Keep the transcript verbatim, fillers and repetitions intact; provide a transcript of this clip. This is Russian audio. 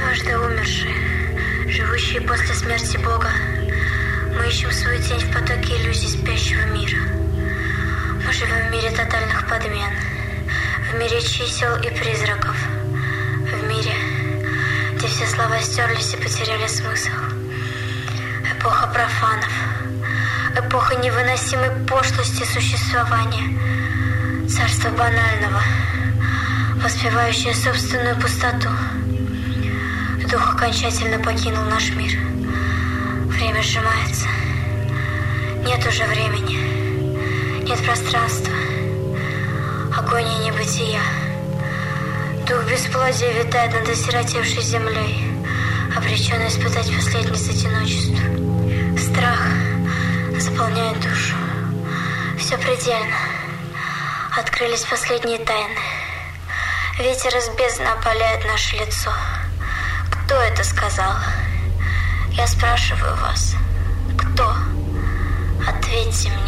каждый умерший, живущий после смерти Бога, мы ищем свою тень в потоке иллюзий спящего мира. Мы живем в мире тотальных подмен, в мире чисел и призраков, в мире, где все слова стерлись и потеряли смысл. Эпоха профанов, эпоха невыносимой пошлости существования, царство банального, воспевающее собственную пустоту. Дух окончательно покинул наш мир. Время сжимается. Нет уже времени, нет пространства, агония небытия. Дух бесплодия витает над осиротевшей землей, обреченный испытать последнее одиночество. Страх заполняет душу. Все предельно. Открылись последние тайны. Ветер из бездны опаляет наше лицо. Кто это сказал? Я спрашиваю вас. Кто? Ответьте мне.